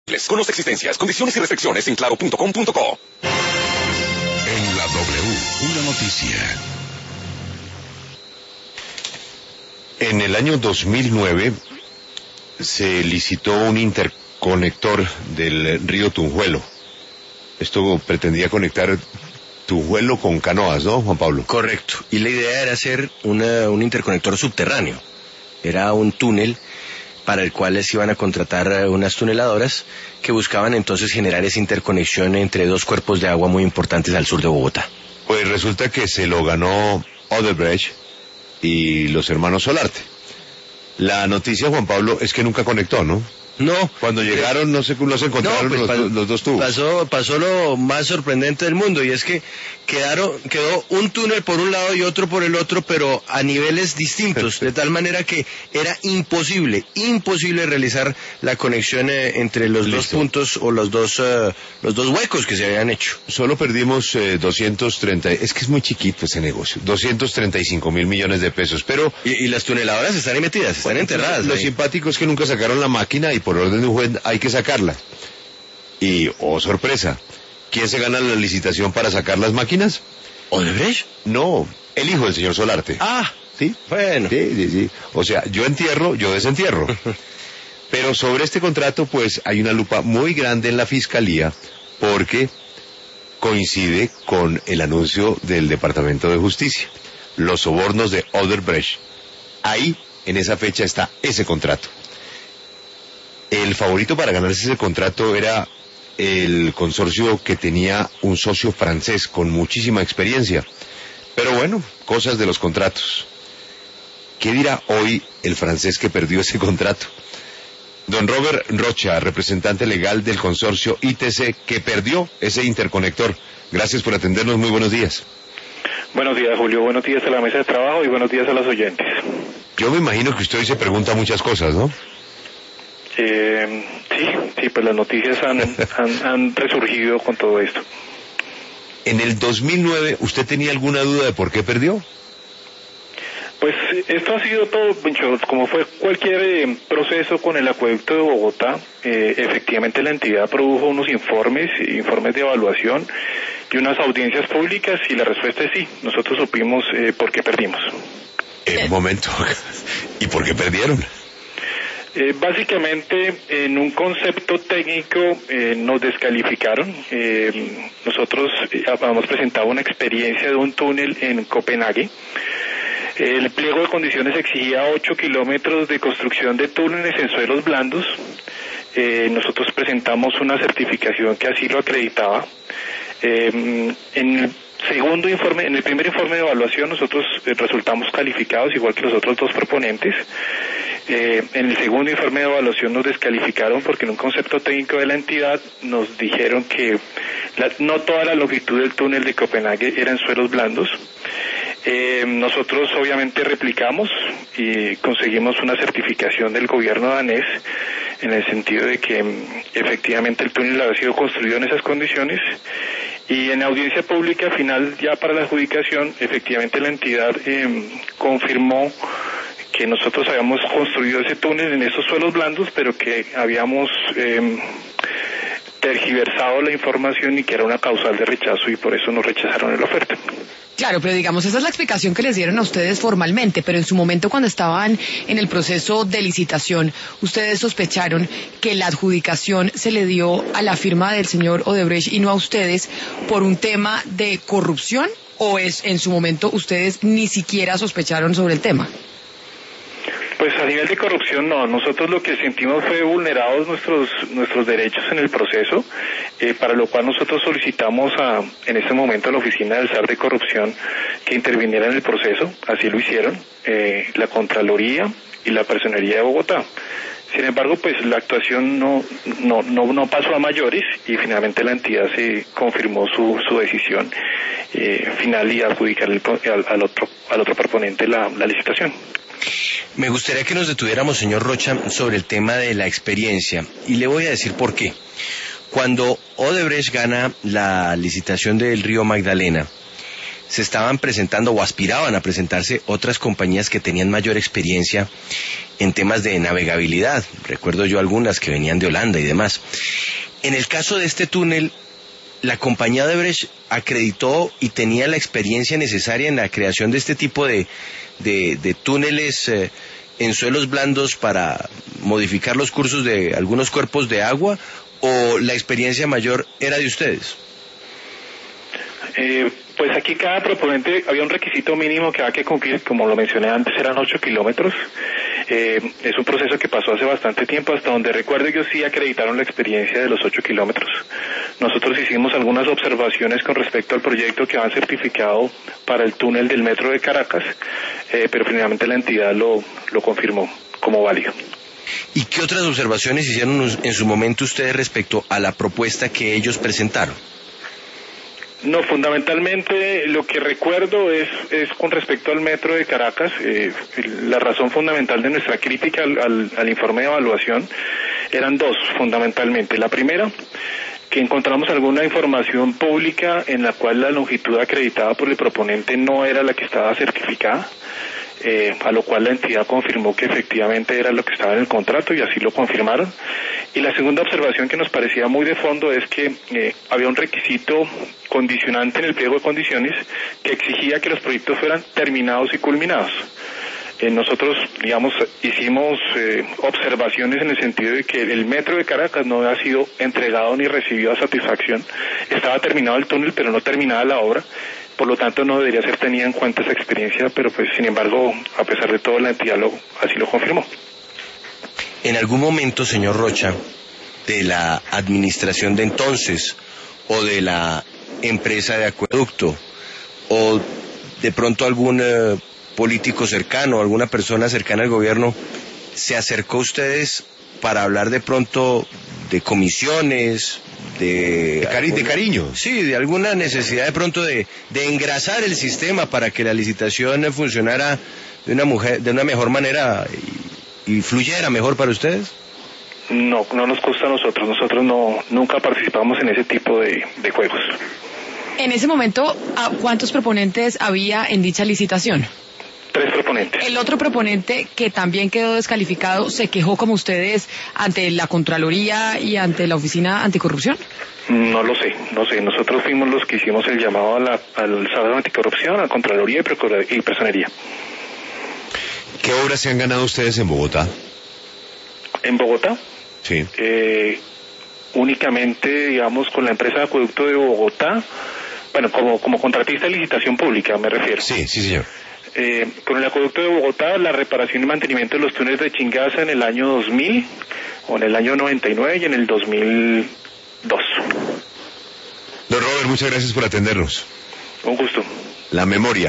Conoce existencias, condiciones y restricciones en claro.com.co. En la W, una noticia. En el año 2009 se licitó un interconector del río Tunjuelo. Esto pretendía conectar Tunjuelo con Canoas, ¿no, Juan Pablo? Correcto. Y la idea era hacer un interconector subterráneo. Era un túnel para el cual les iban a contratar unas tuneladoras que buscaban entonces generar esa interconexión entre dos cuerpos de agua muy importantes al sur de Bogotá. Pues resulta que se lo ganó Odebrecht y los hermanos Solarte. La noticia, Juan Pablo, es que nunca conectó, ¿no? No. Cuando llegaron no se encontraron los dos tubos. Pasó lo más sorprendente del mundo, y es que quedó un túnel por un lado y otro por el otro, pero a niveles distintos, de tal manera que era imposible realizar la conexión entre los dos puntos o los dos huecos que se habían hecho. Solo perdimos 230, es que es muy chiquito ese negocio, 235.000 millones de pesos, pero... Y las tuneladoras están ahí metidas, están enterradas. Lo ahí. simpático es que nunca sacaron la máquina y por orden de un juez hay que sacarla. Y, oh sorpresa, ¿quién se gana la licitación para sacar las máquinas? ¿Odebrecht? No, el hijo del señor Solarte. Ah, ¿sí? Bueno. Sí. O sea, yo entierro, yo desentierro. Pero sobre este contrato, pues, hay una lupa muy grande en la Fiscalía, porque coincide con el anuncio del Departamento de Justicia. Los sobornos de Odebrecht. Ahí, en esa fecha, está ese contrato. El favorito para ganarse ese contrato era el consorcio que tenía un socio francés con muchísima experiencia. Pero bueno, cosas de los contratos. ¿Qué dirá hoy el francés que perdió ese contrato? Don Robert Rocha, representante legal del consorcio ITC, que perdió ese interconector. Gracias por atendernos, muy buenos días. Buenos días, Julio, buenos días a la mesa de trabajo y buenos días a los oyentes. Yo me imagino que usted hoy se pregunta muchas cosas, ¿no? Sí, pues las noticias han resurgido con todo esto. En el 2009, ¿usted tenía alguna duda de por qué perdió? Pues esto ha sido todo, como fue cualquier proceso con el acueducto de Bogotá. Efectivamente la entidad produjo unos informes de evaluación y unas audiencias públicas, y la respuesta es sí, nosotros supimos por qué perdimos. Un momento, ¿y por qué perdieron? Básicamente, en un concepto técnico nos descalificaron. Nosotros habíamos presentado una experiencia de un túnel en Copenhague. El pliego de condiciones exigía 8 kilómetros de construcción de túneles en suelos blandos. Nosotros presentamos una certificación que así lo acreditaba. En el primer informe de evaluación nosotros resultamos calificados igual que los otros dos proponentes. En el segundo informe de evaluación nos descalificaron porque en un concepto técnico de la entidad nos dijeron que no toda la longitud del túnel de Copenhague era en suelos blandos. Nosotros obviamente replicamos y conseguimos una certificación del gobierno danés en el sentido de que efectivamente el túnel había sido construido en esas condiciones, y en audiencia pública final ya para la adjudicación efectivamente la entidad confirmó que nosotros habíamos construido ese túnel en esos suelos blandos, pero que habíamos tergiversado la información y que era una causal de rechazo, y por eso nos rechazaron la oferta. Claro, pero digamos, esa es la explicación que les dieron a ustedes formalmente, pero en su momento cuando estaban en el proceso de licitación, ¿ustedes sospecharon que la adjudicación se le dio a la firma del señor Odebrecht y no a ustedes por un tema de corrupción? ¿O en su momento ustedes ni siquiera sospecharon sobre el tema? Pues a nivel de corrupción no, nosotros lo que sentimos fue vulnerados nuestros derechos en el proceso, para lo cual nosotros solicitamos en ese momento a la oficina del SAR de corrupción que interviniera en el proceso, así lo hicieron, la Contraloría y la Personería de Bogotá. Sin embargo, pues la actuación no pasó a mayores, y finalmente la entidad se confirmó su decisión final y adjudicar al otro proponente la licitación. Me gustaría que nos detuviéramos, señor Rocha, sobre el tema de la experiencia, y le voy a decir por qué. Cuando Odebrecht gana la licitación del río Magdalena, se estaban presentando o aspiraban a presentarse otras compañías que tenían mayor experiencia en temas de navegabilidad. Recuerdo yo algunas que venían de Holanda y demás. En el caso de este túnel, la compañía Odebrecht acreditó y tenía la experiencia necesaria en la creación de este tipo de túneles en suelos blandos para modificar los cursos de algunos cuerpos de agua, ¿o la experiencia mayor era de ustedes? Pues aquí cada proponente había un requisito mínimo que había que cumplir, como lo mencioné antes, eran 8 kilómetros. Es un proceso que pasó hace bastante tiempo, hasta donde recuerdo ellos sí acreditaron la experiencia de los 8 kilómetros. Nosotros hicimos algunas observaciones con respecto al proyecto que han certificado para el túnel del metro de Caracas, pero finalmente la entidad lo confirmó como válido. ¿Y qué otras observaciones hicieron en su momento ustedes respecto a la propuesta que ellos presentaron? No, fundamentalmente lo que recuerdo es con respecto al metro de Caracas. La razón fundamental de nuestra crítica al informe de evaluación eran dos, fundamentalmente. La primera, que encontramos alguna información pública en la cual la longitud acreditada por el proponente no era la que estaba certificada, a lo cual la entidad confirmó que efectivamente era lo que estaba en el contrato y así lo confirmaron. Y la segunda observación que nos parecía muy de fondo es que había un requisito condicionante en el pliego de condiciones que exigía que los proyectos fueran terminados y culminados. Nosotros, digamos, hicimos observaciones en el sentido de que el metro de Caracas no había sido entregado ni recibido a satisfacción. Estaba terminado el túnel, pero no terminada la obra. Por lo tanto, no debería ser tenida en cuenta esa experiencia, pero pues, sin embargo, a pesar de todo, la entidad así lo confirmó. En algún momento, señor Rocha, de la administración de entonces, o de la empresa de acueducto, o de pronto algún político cercano, alguna persona cercana al gobierno, ¿se acercó a ustedes para hablar de pronto de comisiones, de cariño? Sí, de alguna necesidad de pronto de engrasar el sistema para que la licitación funcionara de una mejor manera y fluyera mejor para ustedes? No nos consta a nosotros. Nosotros nunca participamos en ese tipo de juegos. En ese momento, ¿cuántos proponentes había en dicha licitación? 3 proponentes. El otro proponente, que también quedó descalificado, ¿se quejó como ustedes ante la Contraloría y ante la Oficina Anticorrupción? No lo sé. Nosotros fuimos los que hicimos el llamado al Salón Anticorrupción, a Contraloría y Personería. ¿Qué obras se han ganado ustedes en Bogotá? ¿En Bogotá? Sí. Únicamente, digamos, con la empresa de acueducto de Bogotá, bueno, como contratista de licitación pública, me refiero. Sí, señor. Con el acueducto de Bogotá, la reparación y mantenimiento de los túneles de Chingaza en el año 2000, o en el año 99 y en el 2002. Don Robert, muchas gracias por atendernos. Un gusto. La memoria.